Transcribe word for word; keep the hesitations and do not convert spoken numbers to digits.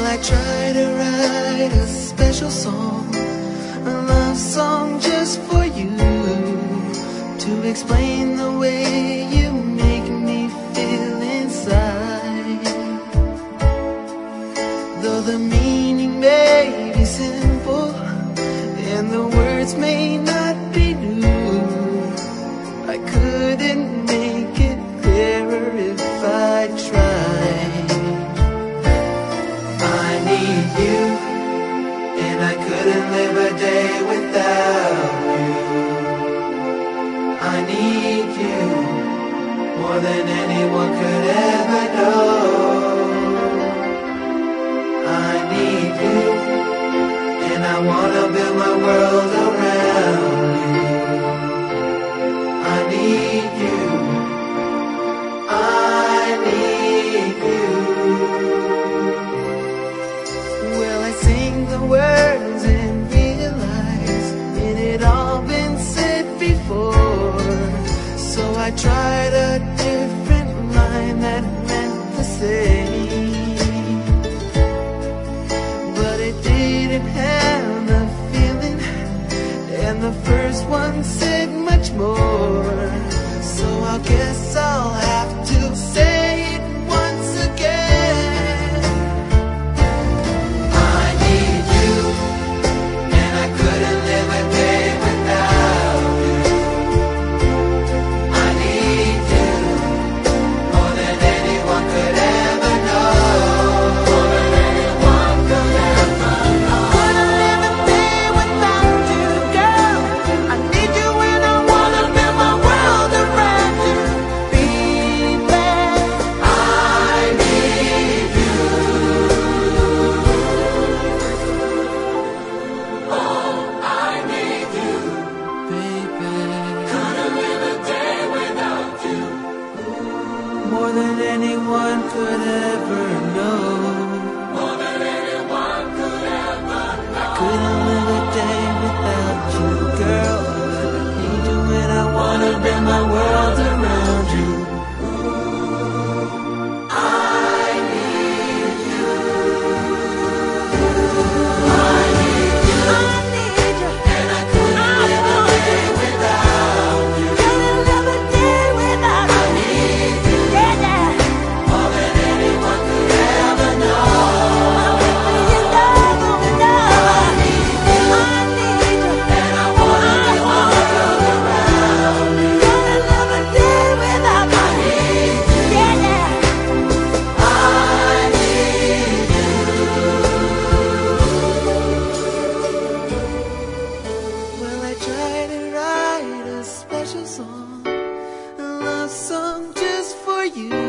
I try to write a special song, a love song just for you, to explain the way you make me feel inside. Though the meaning may be simple and the words may not be new, I couldn't make it clearer if I tried. I need you, and I couldn't live a day without you. I need you more than anyone could ever know. I need you, and I wanna build my world around you. I need you, I need you. Well, I sing the words and realize it had all been said before, so I tried a different line that meant the same, but it didn't have the feeling, and the first one said much more, so I guess I'll have to say it once again. I need you, and I couldn't live a day without you. I need you more than anyone could ever know. More than anyone could ever know. Couldn't live a day without you, girl. I need you and I wanna build my world around you, baby. I need you. Oh, I need you, baby. Couldn't live a day without you. More than anyone could ever know. More than anyone could ever know. I couldn't live a day without you, girl. I need you and I wanna build my world around you. I need you. I need you. I need you. And I couldn't live a day without you. Couldn't live a day without you. I need you. Yeah, yeah. More than anyone could ever know. You know, you know. I need you. I need you. And I wanna build my world around you. Couldn't live a day without you. I need you. Yeah, yeah. I need you. Well, I tried to write a special song, a love song just for you,